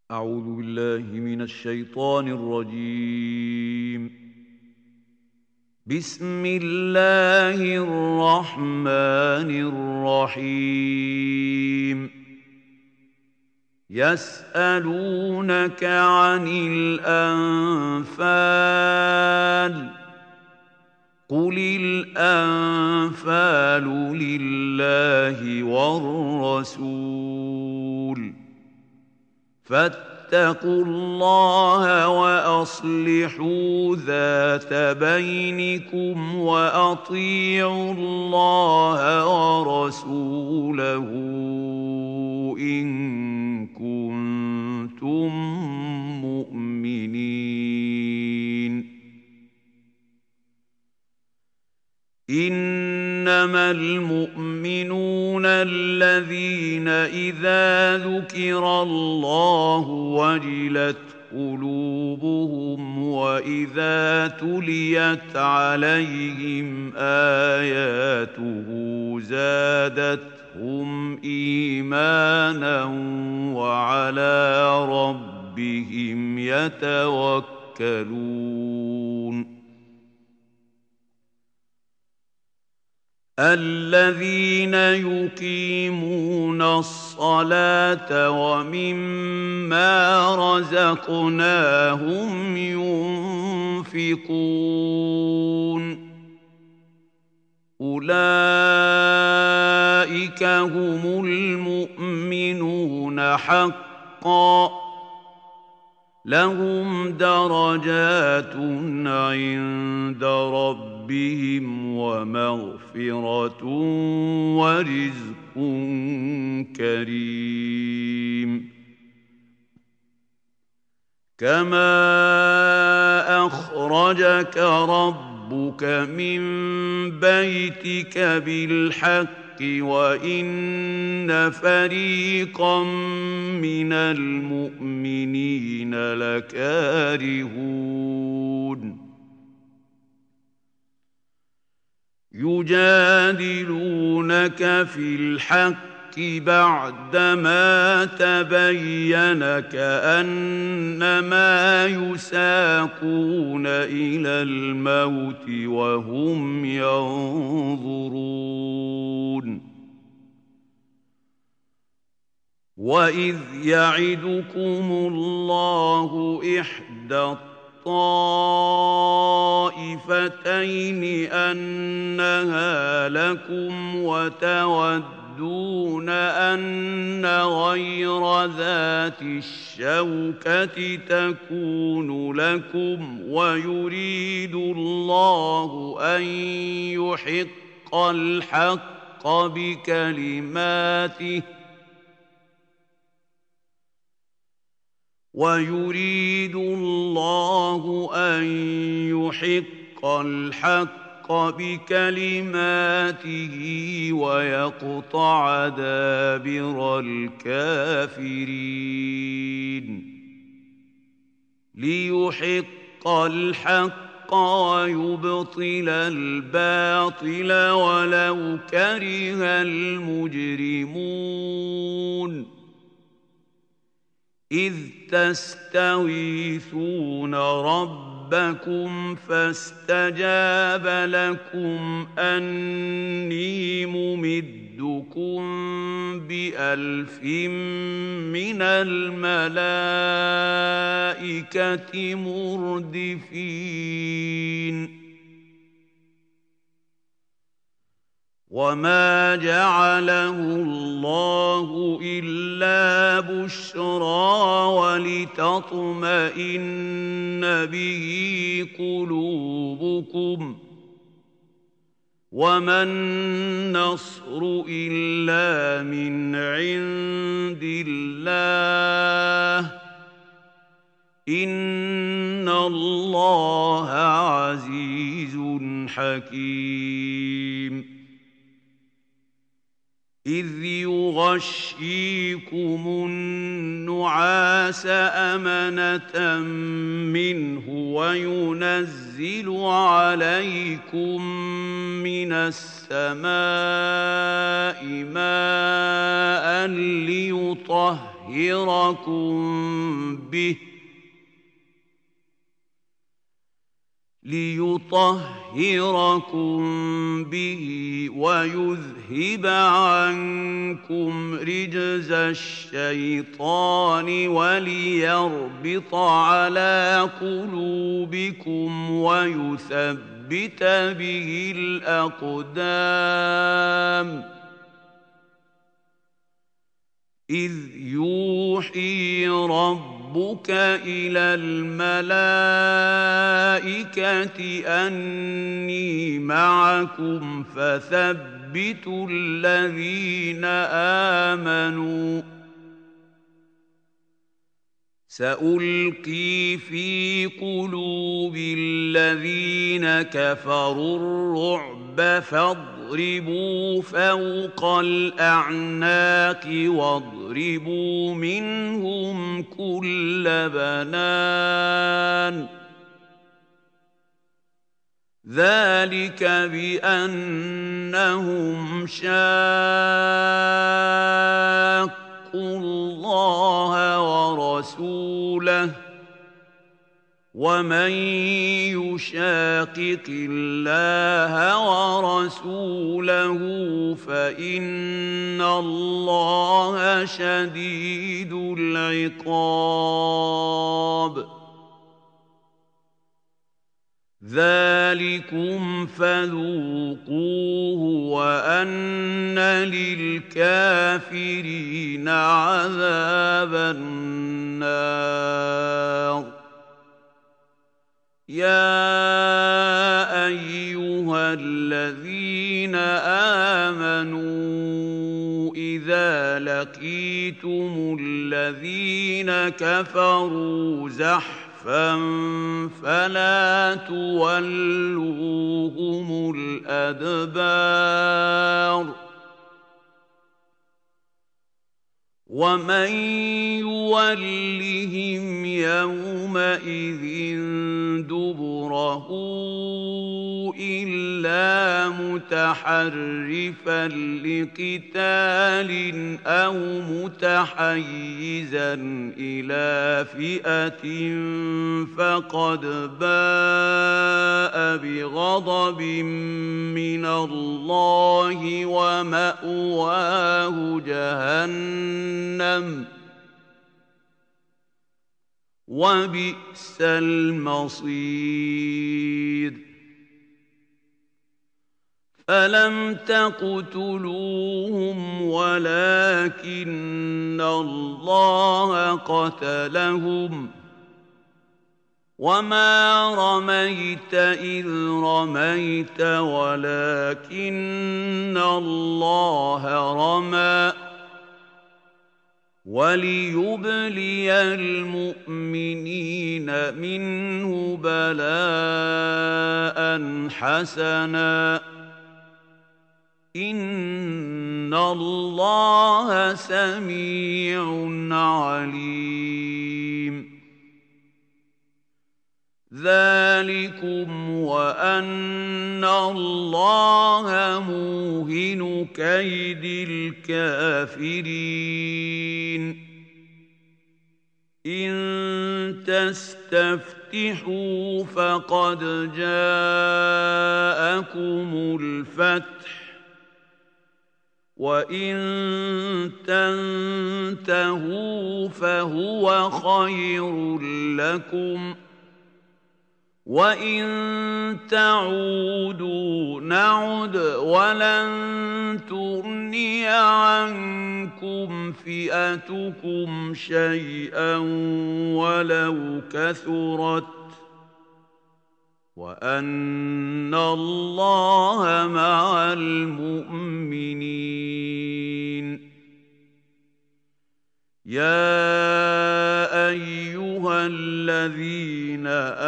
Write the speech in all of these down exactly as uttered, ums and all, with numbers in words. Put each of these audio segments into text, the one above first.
أعوذ بالله من الشيطان الرجيم. بسم الله الرحمن الرحيم. يسألونك عن الأنفال قل الأنفال لله والرسول فاتقوا الله وأصلحوا ذات بينكم وأطيعوا الله ورسوله إن كنتم مؤمنين. إنما المؤمنون الذين إذا ذكر الله وجلت قلوبهم وإذا تليت عليهم آياته زادتهم إيمانا وعلى ربهم يتوكلون. الذين يقيمون الصلاة ومما رزقناهم ينفقون أولئك هم المؤمنون حقا لهم درجات عند ربهم ومغفرة ورزق كريم. كما أخرجك ربك من بيتك بالحق وإن فريقا من المؤمنين لكارهون. يجادلونك في الحق بعدما تبين كأنما يساقون إلى الموت وهم ينظرون. وإذ يعدكم الله إحدى الطائفتين أنها لكم وتودون أن غير ذات الشوكة تكون لكم ويريد الله أن يحق الحق بكلماته ويريد الله أن يحق الحق بكلماته ويقطع دابر الكافرين. ليحق الحق ويبطل الباطل ولو كره المجرمون. إذ تستغيثون ربكم فاستجاب لكم أني ممدكم بألف من الملائكة مردفين. وما جعله الله إلا بشرى ولتطمئن به قلوبكم وما النصر إلا من عند الله إن الله عزيز حكيم. إذ يغشيكم النعاس أمنة منه وينزل عليكم من السماء ماء ليطهر به ليطهركم به ويذهب عنكم رجز الشيطان وليربط على قلوبكم ويثبت به الأقدام إذ يوحي ربك إلى الملائكة أني معكم فثبتوا الذين آمنوا سألقي في قلوب الذين كفروا الرعب فاضربوا فوق الأعناق واضربوا منهم كل بنان ذلك بأنهم شاقوا الله ورسوله ومن يشاقق الله ورسوله فإن الله شديد العقاب ذلكم فذوقوه وأن للكافرين عذاب النار يا أيها الذين آمنوا إذا لقيتم الذين كفروا زحفا فلا تولوهم الأدبار ومن يولهم يومئذ دبره إلا متحرفا لقتال أو متحيزا إلى فئة فقد باء بغضب من الله ومأواه جهنم وبئس المصير فلم تقتلوهم ولكن الله قتلهم وما رميت إذ رميت ولكن الله رمى وليبلي المؤمنين منه بلاء حسنا إن الله سميع عليم ذلكم وأن الله موهن كيد الكافرين إن تستفتحوا فقد جاءكم الفتح وإن تنتهوا فهو خير لكم وإن تعودوا نعد ولن تغني عنكم فئتكم شيئا ولو كثرت وأن الله مع المؤمنين يا أيها الذين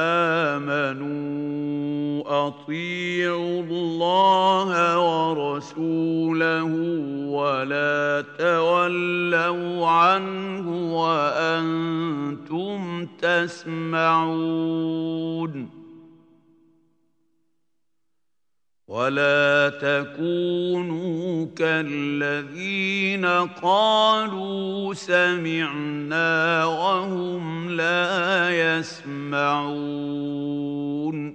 آمنوا أطيعوا الله ورسوله ولا تولوا عنه وأنتم تسمعون ولا تكونوا كالذين قالوا سمعنا وهم لا يسمعون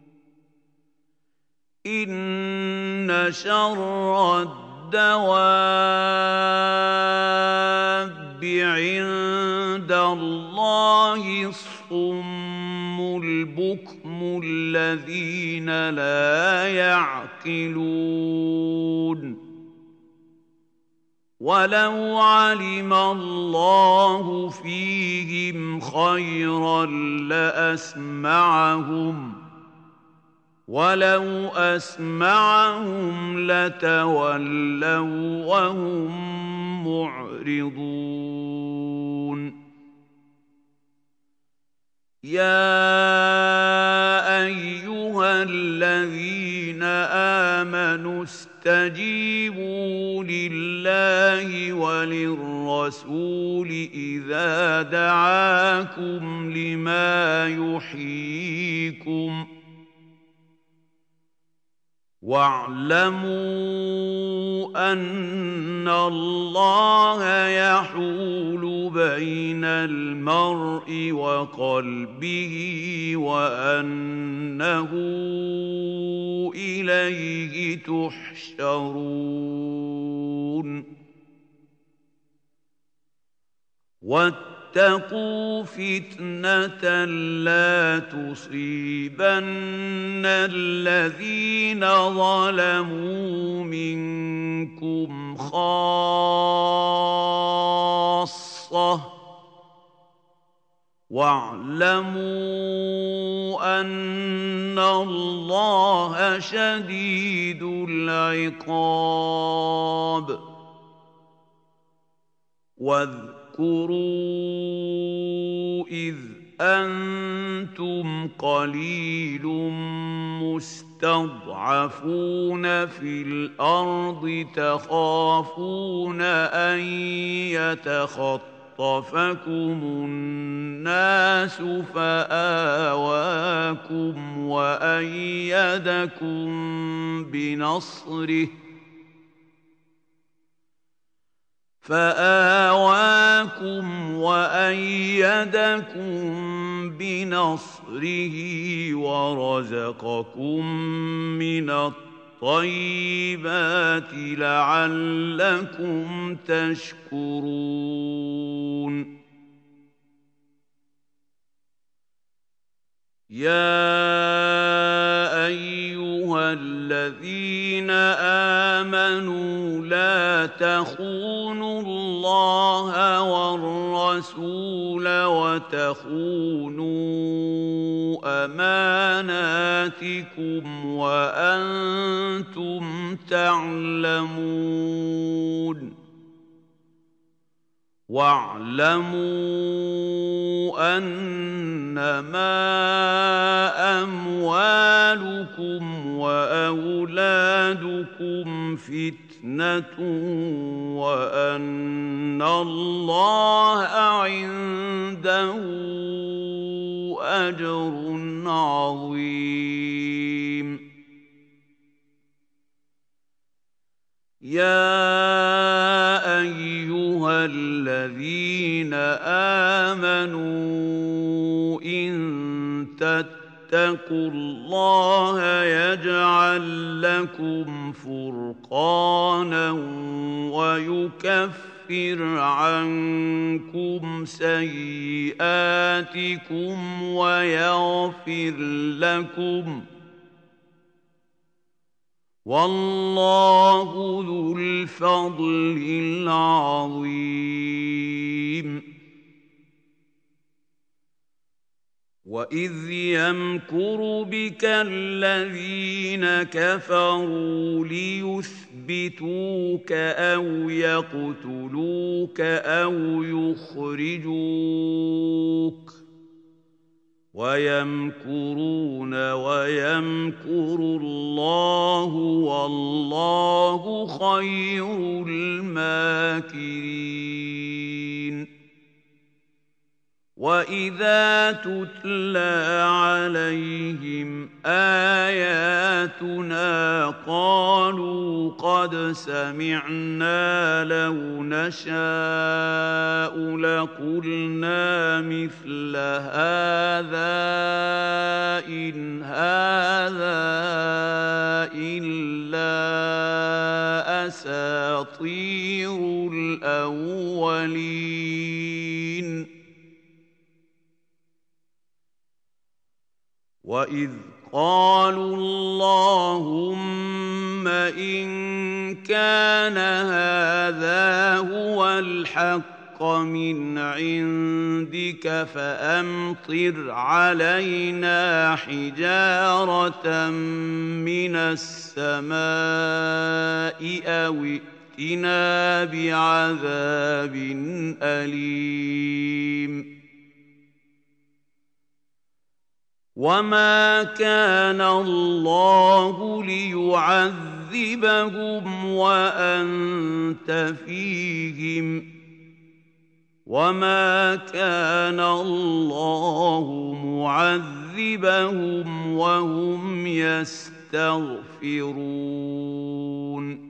إن شر الدواب عند الله الصم البكم الذين لا يعقلون ولو علم الله فيهم خيرا لأسمعهم ولو أسمعهم لتولوا وهم معرضون يا أيها الذين آمنوا استجيبوا لله وللرسول إذا دعاكم لما يحييكم واعلموا أن الله يحول بين المرء وقلبه وأنه إليه تحشرون واتقوا فتنة لا تصيبن الذين ظلموا منكم خاصة واعلموا أن الله شديد العقاب واذكروا إذ أنتم قليل مستضعفون في الأرض تخافون أن يتخطفكم الناس فآواكم وأيدكم بنصره فآواكم وأيدكم بنصره ورزقكم من الطيبات لعلكم تشكرون يا أيها الذين آمنوا لا تخونوا الله والرسول وتخونوا أماناتكم وأنتم تعلمون واعلموا أنما أموالكم وأولادكم فتنة وأن الله عنده أجر عظيم يا أيها الذين آمنوا إن تتقوا الله يجعل لكم فرقانا ويكفر عنكم سيئاتكم ويغفر لكم والله ذو الفضل العظيم وإذ يمكر بك الذين كفروا ليثبتوك أو يقتلوك أو يخرجوك ويمكرون ويمكر الله والله خير الماكرين وَإِذَا تُتْلَىٰ عَلَيْهِمْ آيَاتُنَا قَالُوا قَدْ سَمِعْنَا لَوْ نَشَاءُ لَقُلْنَا مِثْلَ هَٰذَا إِنْ هَٰذَا إِلَّا أَسَاطِيرُ الْأَوَّلِينَ وَإِذْ قَالُوا اللَّهُمَّ إِن كَانَ هَٰذَا هُوَ الْحَقَّ مِنْ عِندِكَ فَأَمْطِرْ عَلَيْنَا حِجَارَةً مِّنَ السَّمَاءِ أَوِ ائْتِنَا بِعَذَابٍ أَلِيمٍ وَمَا كَانَ اللَّهُ لِيُعَذِّبَهُمْ وَأَنتَ فِيهِمْ ۚ وَمَا كَانَ اللَّهُ مُعَذِّبَهُمْ وَهُمْ يَسْتَغْفِرُونَ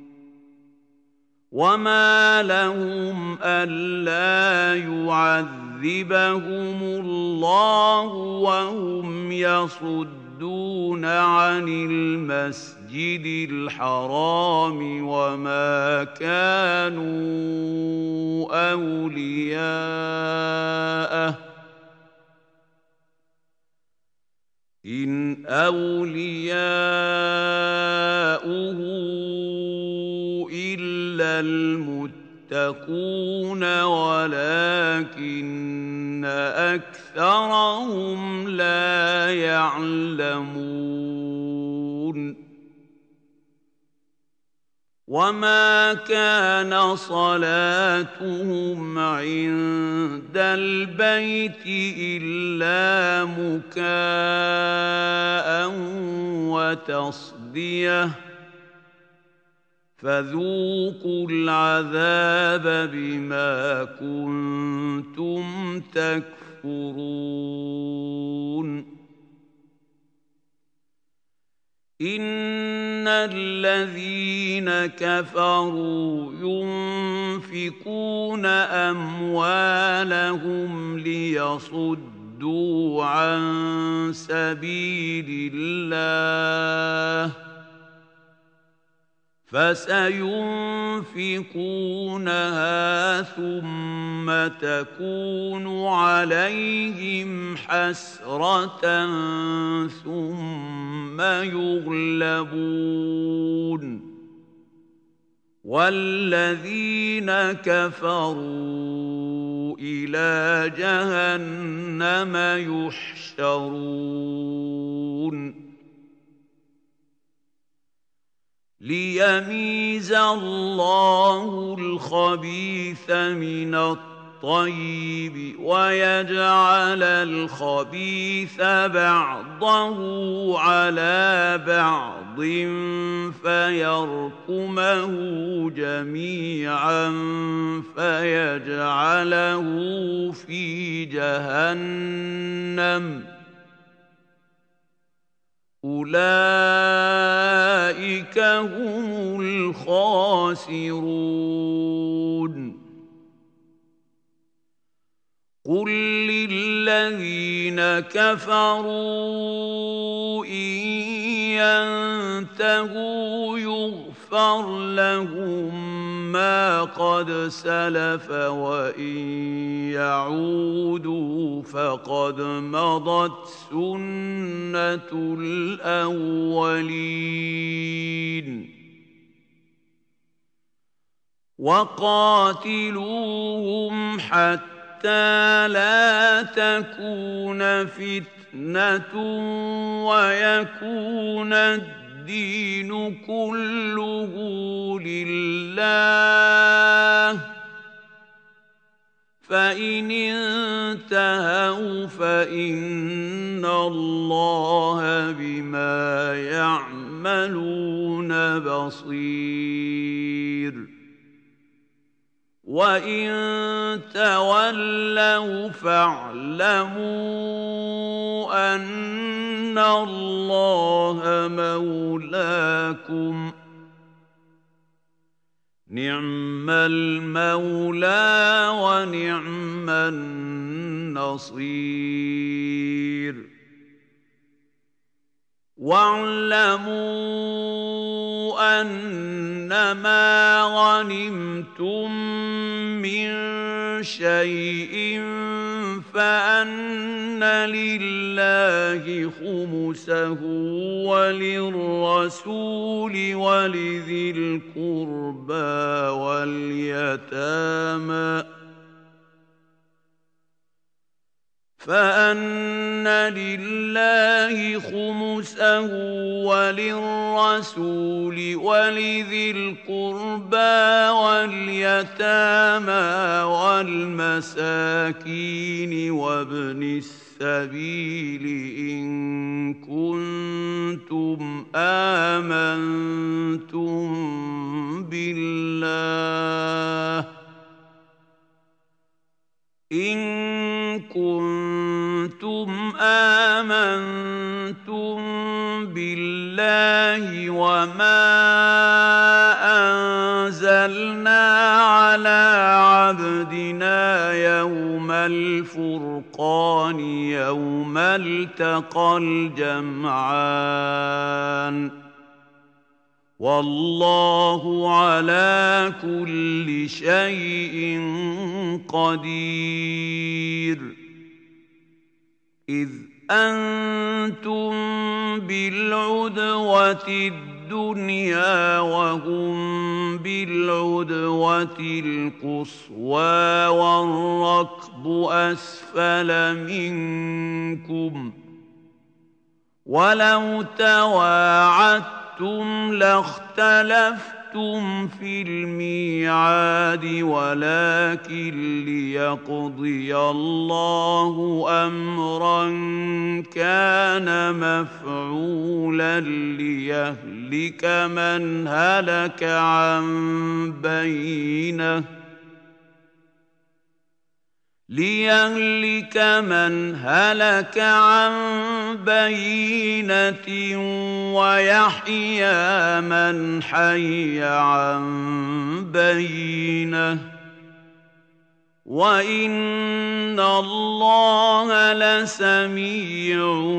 وَمَا لَهُمْ أَلَّا يُعَذِّبَهُمُ اللَّهُ وَهُمْ يَصُدُّونَ عَنِ الْمَسْجِدِ الْحَرَامِ وَمَا كَانُوا أَوْلِيَاءَهُ إِنْ أَوْلِيَاؤُهُ إِلَّا الْمُتَّقُونَ وَلَٰكِنَّ أَكْثَرَهُمْ لَا يَعْلَمُونَ وَمَا كَانَ صَلَاتُهُمْ عِندَ الْبَيْتِ إِلَّا مُكَاءً وَتَصْدِيَةً فَذُوقُوا الْعَذَابَ بِمَا كُنتُمْ تَكْفُرُونَ إِنَّ الَّذِينَ كَفَرُوا يُنفِقُونَ أَمْوَالَهُمْ لِيَصُدُّوا عَن سَبِيلِ اللَّهِ فَسَيُنفِقُونَهَا ثُمَّ تَكُونُ عَلَيْهِمْ حَسْرَةً ثُمَّ يُغْلَبُونَ وَالَّذِينَ كَفَرُوا إِلَىٰ جَهَنَّمَ يُحْشَرُونَ لِيَمِيزَ اللَّهُ الْخَبِيثَ مِنَ الطَّيِّبِ وَيَجْعَلَ الْخَبِيثَ بَعْضَهُ عَلَىٰ بَعْضٍ فَيَرْكُمَهُ جَمِيعًا فَيَجْعَلَهُ فِي جَهَنَّمَ أُولَٰئِكَ هُمُ الْخَاسِرُونَ قُل لِّلَّذِينَ كَفَرُوا إِن يَنتَهُوا يُغْفَرْ لَهُم مَّا قَدْ سَلَفَ وَإِن يَعُودُوا فَقَدْ مَضَتْ سُنَّةُ الْأَوَّلِينَ وَقَاتِلُوهُمْ حَتَّىٰ لَا تَكُونَ فِتْنَةٌ وَيَكُونَ الدِّينُ كُلُّهُ لِلَّهِ فَإِنِ انتَهَوْا فَإِنَّ اللَّهَ بِمَا يَعْمَلُونَ بَصِيرٌ وإن تولوا فاعلموا أن الله مولاكم نعم المولى ونعم النصير واعلموا أنما غنمتم من شيء فأن لله خمسه وللرسول ولذي القربى واليتامى فأن لله خمسه وللرسول ولذي القربى واليتامى والمساكين وابن السبيل إن كنتم آمنتم بالله إن كنتم آمنتم بالله وما أنزلنا على عبدنا يوم الفرقان يوم التقى الجمعان والله على كل شيء قدير إذ أنتم بالعدوة الدنيا وهم بالعدوة القصوى والركب أسفل منكم ولو تواعدتم لاختلفتم في الميعاد ولكن ليقضي الله أمرا كان مفعولا ليهلك من هلك عن بينه ليهلك من هلك عن بينة ويحيى من حي عن بينة وإن الله لسميع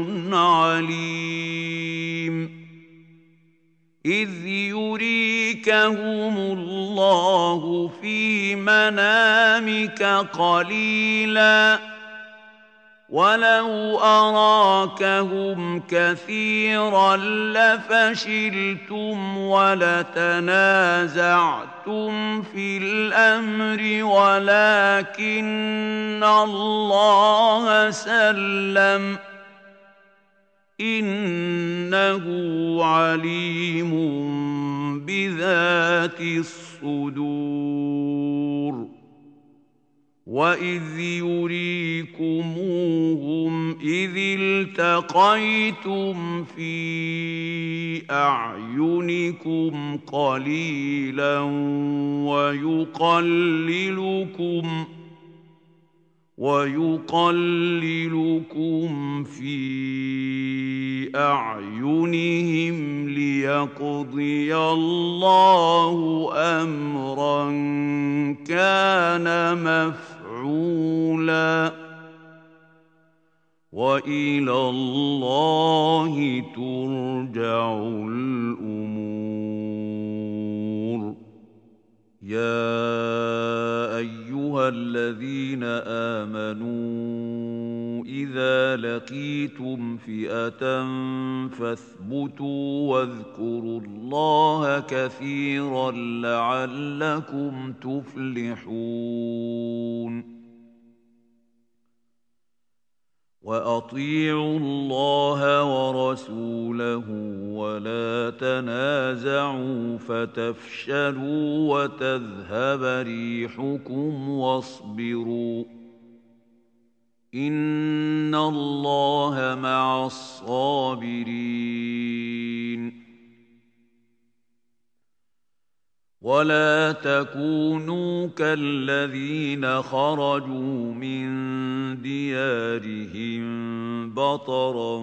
عليم إذ يريكهم الله في منامك قليلا ولو أراكهم كثيرا لفشلتم ولتنازعتم في الأمر ولكن الله سلم إنه عليم بذات الصدور وإذ يريكموهم إذ التقيتم في أعينكم قليلا ويقللكم ويقللكم في أعينهم ليقضي الله أمرا كان مفعولا وإلى الله ترجع الأمور يا أيها الذين آمنوا إذا لقيتم فئة فاثبتوا واذكروا الله كثيرا لعلكم تفلحون وأطيعوا الله ورسوله ولا تنازعوا فتفشلوا وتذهب ريحكم واصبروا إن الله مع الصابرين ولا تكونوا كالذين خرجوا من ديارهم بطرا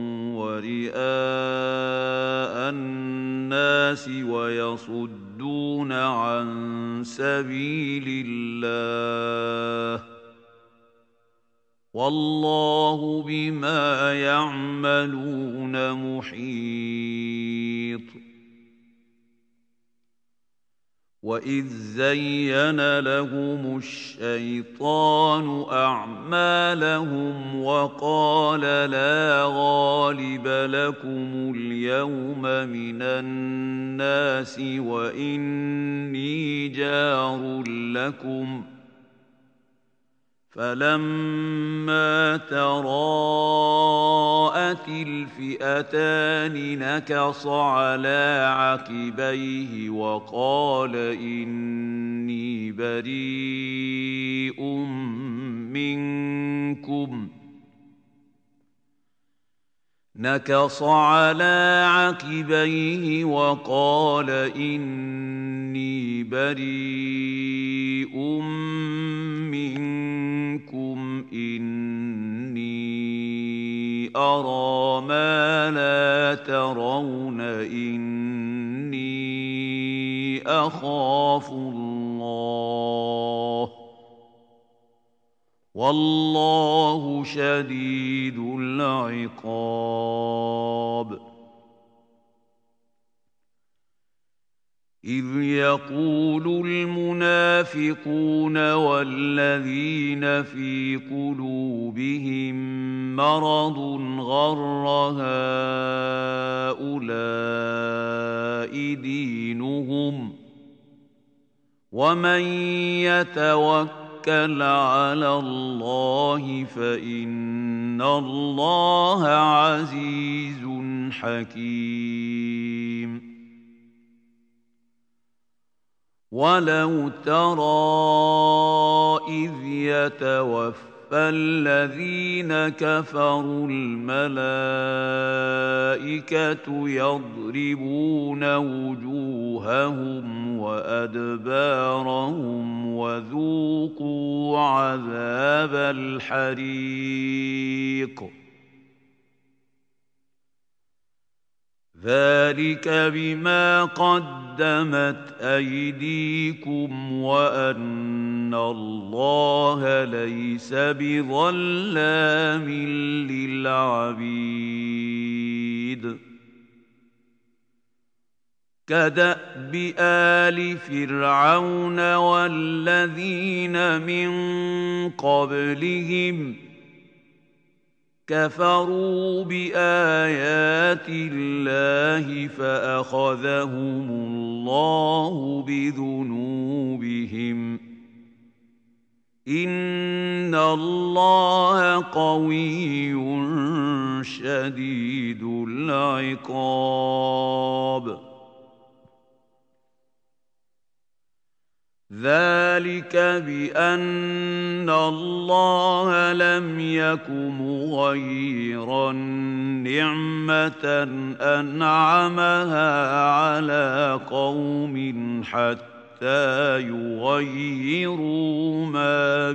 ورئاء الناس ويصدون عن سبيل الله والله بما يعملون محيط. وَإِذْ زَيَّنَ لَهُمُ الشَّيْطَانُ أَعْمَالَهُمْ وَقَالَ لَا غَالِبَ لَكُمُ الْيَوْمَ مِنَ النَّاسِ وَإِنِّي جَارٌ لَكُمْ فَلَمَّا تَرَاءَتِ الْفِئَتَانِ نَكَصَ عَلَى عَقِبَيْهِ وَقَالَ إِنِّي بَرِيءٌ مِّنكُمْ نكص على عقبيه وقال إني بريء منكم إني أرى ما لا ترون إني أخاف الله والله شديد العقاب. إذ يقول المنافقون والذين في قلوبهم مرض غر هؤلاء دينهم ومن يتوكل على الله فإن الله عزيز حكيم. ولو ترى إذ يتوفى الذين كفروا الملائكة يضربون وجوههم وأدبارهم وذوقوا عذاب الحريق ذلك بما قدمت أيديكم وأن الله ليس بظلام للعبيد. كدأب آل فرعون والذين من قبلهم كفروا بآيات الله فأخذهم الله بذنوبهم إن الله قوي شديد العقاب. ذلك بأن الله لم يك مغيرا نعمة أنعمها على قوم حتى يغيروا ما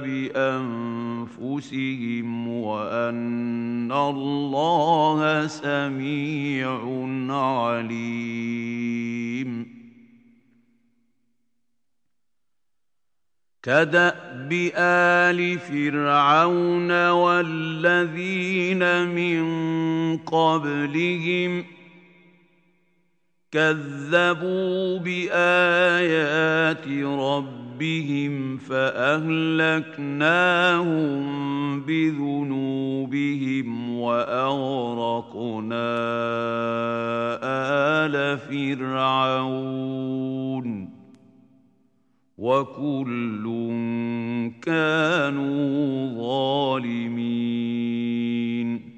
بأنفسهم وأن الله سميع عليم. كدأب آل فرعون والذين من قبلهم كذبوا بآيات ربهم فأهلكناهم بذنوبهم وأغرقنا آل فرعون وكل كانوا ظالمين.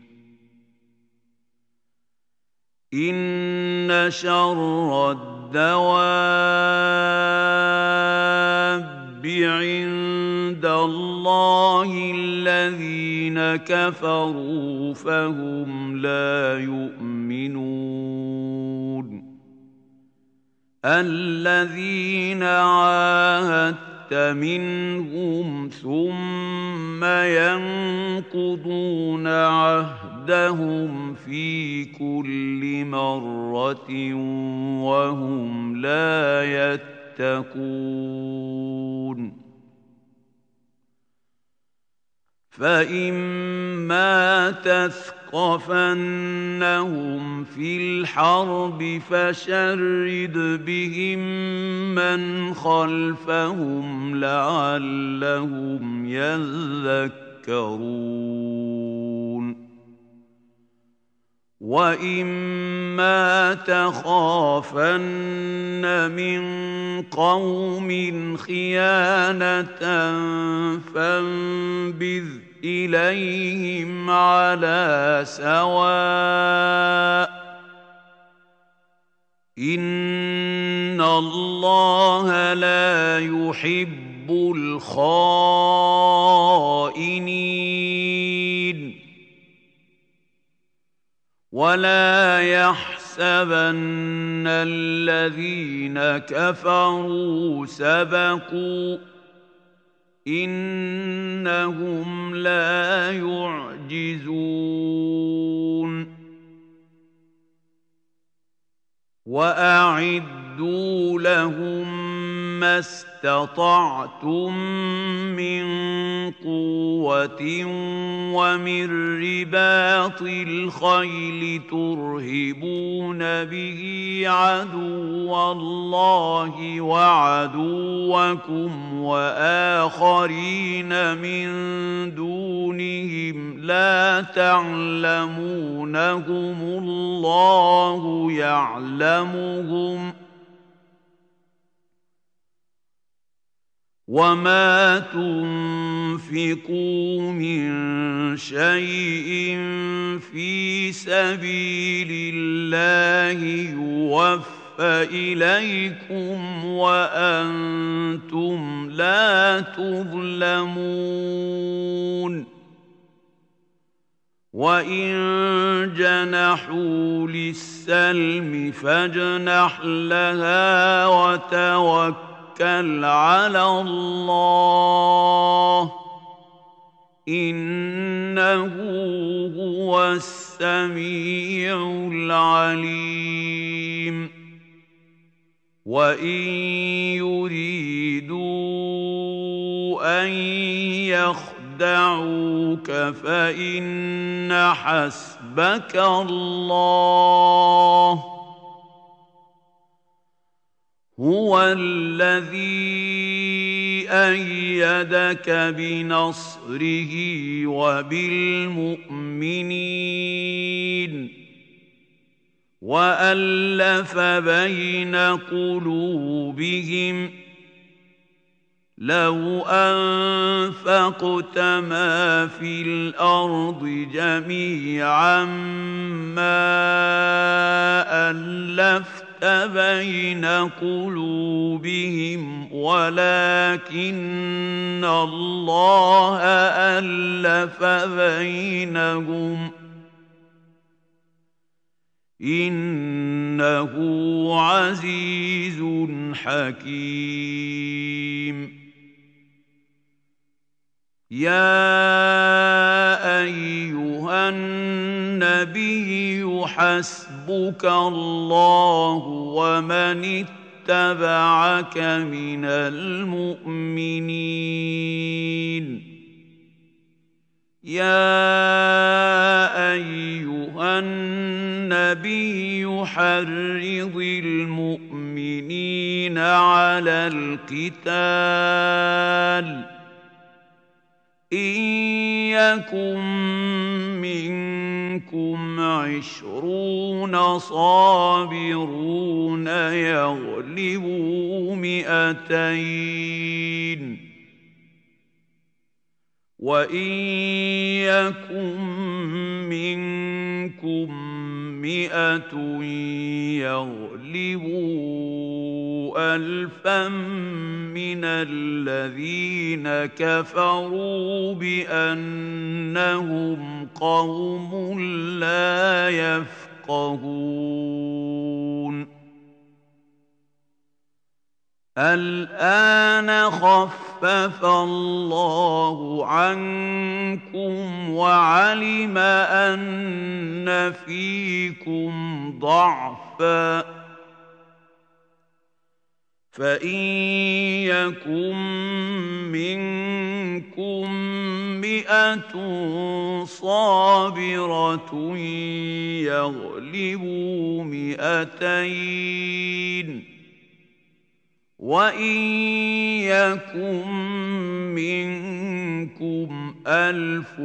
إن شر الدواب عند الله الذين كفروا فهم لا يؤمنون. الذين عاهدت منهم ثم ينقضون عهدهم في كل مرة وهم لا يتقون فإما تثقفنهم في الحرب فشرد بهم من خلفهم لعلهم يذكرون وإما تخافن من قوم خيانة فانبذ إليهم على سواء إن الله لا يحب الخائنين ولا يحسبن الذين كفروا سبقوا إنهم لا يعجزون وأعدوا لهم ما استطعتم من قوة ومن رباط الخيل ترهبون به عدو الله وعدوكم وآخرين من دونهم لا تعلمونهم الله يعلمهم وما تنفقوا من شيء في سبيل الله يوفى إليكم وأنتم لا تظلمون وإن جنحوا للسلم فاجنح لها وتوكل توكل على الله إنه هو السميع العليم وإن يريدوا أن يخدعوك فإن حسبك الله هو الذي أيدك بنصره وبالمؤمنين وألف بين قلوبهم لو أنفقت ما في الأرض جميعا ما ألفت بين قلوبهم ولكن الله ألف بينهم إنه عزيز حكيم يا أيها النبي حسبك الله ومن اتبعك من المؤمنين يا أيها النبي حرض المؤمنين على القتال إن يكن منكم عشرون صابرون يغلبوا مئتين وإن يكن منكم مئة يغلبوا ألفا من الذين كفروا بأنهم قوم لا يفقهون الآن خفف الله عنكم وعلم أن فيكم ضعفا فإن يكن منكم مئة صابرة يغلبوا مئتين وإن يكن منكم ألف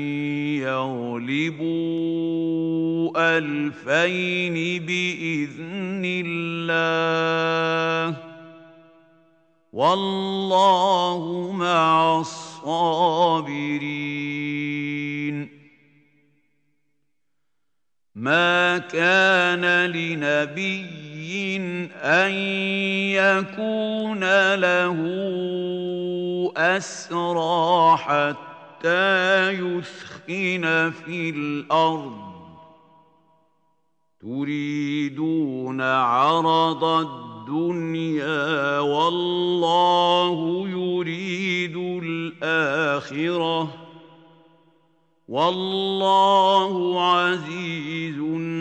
يغلبوا ألفين بإذن الله والله مع الصابرين. ما كان لنبي أن يكون له أسرى حتى يثخن في الأرض تريدون عرض الدنيا والله يريد الآخرة والله عزيز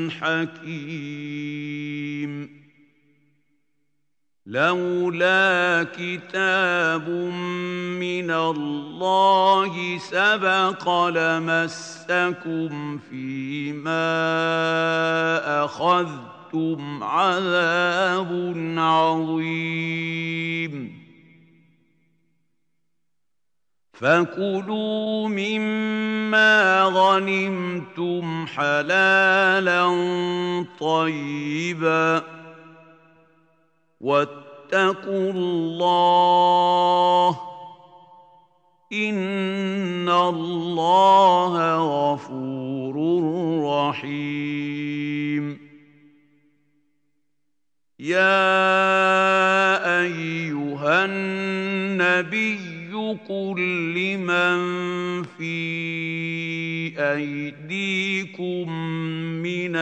حكيم. لولا كتاب من الله سبق لمسكم فيما أخذتم عذاب عظيم فكلوا مما غنمتم حلالا طيبا واتقوا الله إن الله غفور رحيم. يا أيها النبي قل لمن في أيديكم من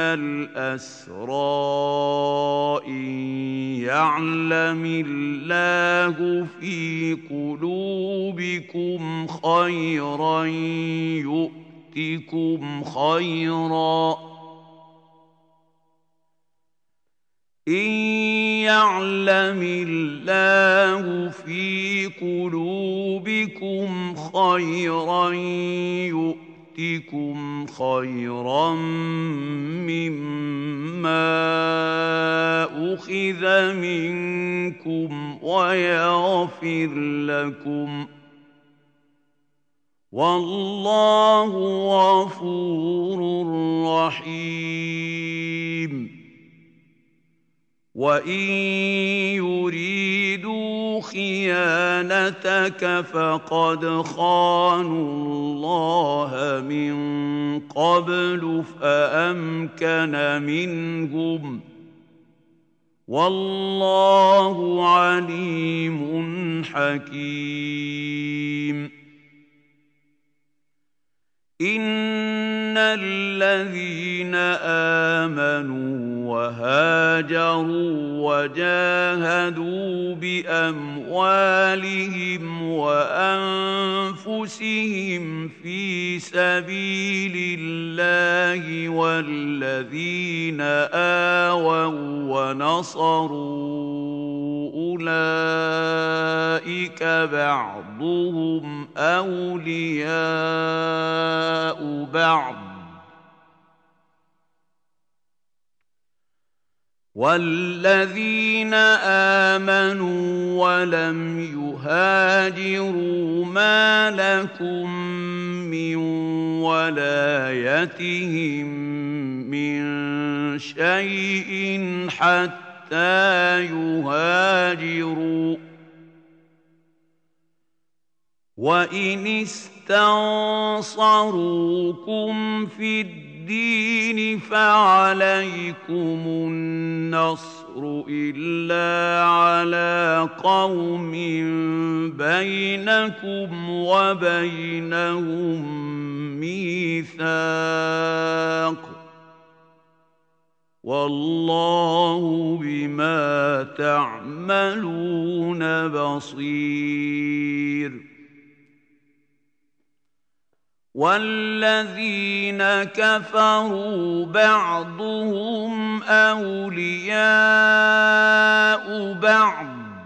الأسرى إن يعلم الله في قلوبكم خيرا يؤتكم خيرا إن يعلم الله في قلوبكم خيرا يؤتكم خيرا مما أخذ منكم ويغفر لكم والله غفور رحيم. وإن يريدوا خيانتك فقد خانوا الله من قبل فأمكن منهم والله عليم حكيم. إن الذين آمنوا وهاجروا وجاهدوا بأموالهم وأنفسهم في سبيل الله والذين آووا ونصروا أولئك بعضهم أولياء بعض والذين آمنوا ولم يهاجروا ما لكم من ولايتهم من شيء حتى يهاجروا وإن استنصروكم في الدين فعليكم النصر إلا على قوم بينكم وبينهم ميثاق والله بما تعملون بصير والذين كفروا بعضهم أولياء بعض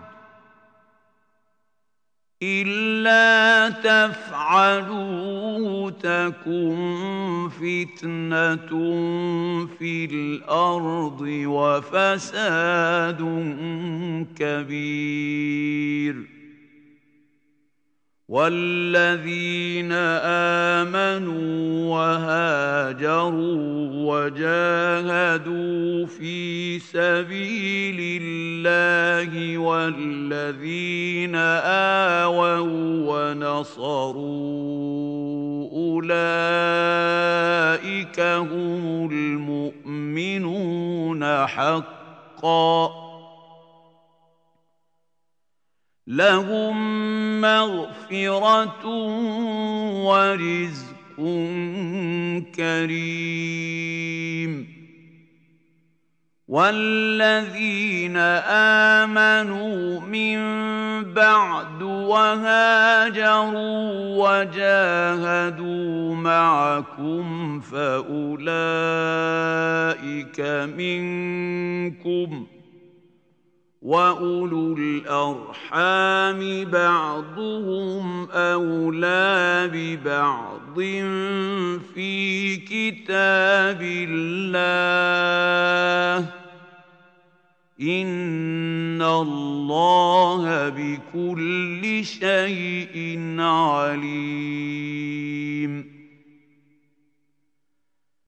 إلا تفعلوه تكن فتنة في الأرض وفساد كبير والذين آمنوا وهاجروا وجاهدوا في سبيل الله والذين آووا ونصروا أولئك هم المؤمنون حقا لهم مغفرة ورزق كريم والذين آمنوا من بعد وهاجروا وجاهدوا معكم فأولئك منكم وأولو الأرحام بعضهم أولى ببعض في كتاب الله إن الله بكل شيء عليم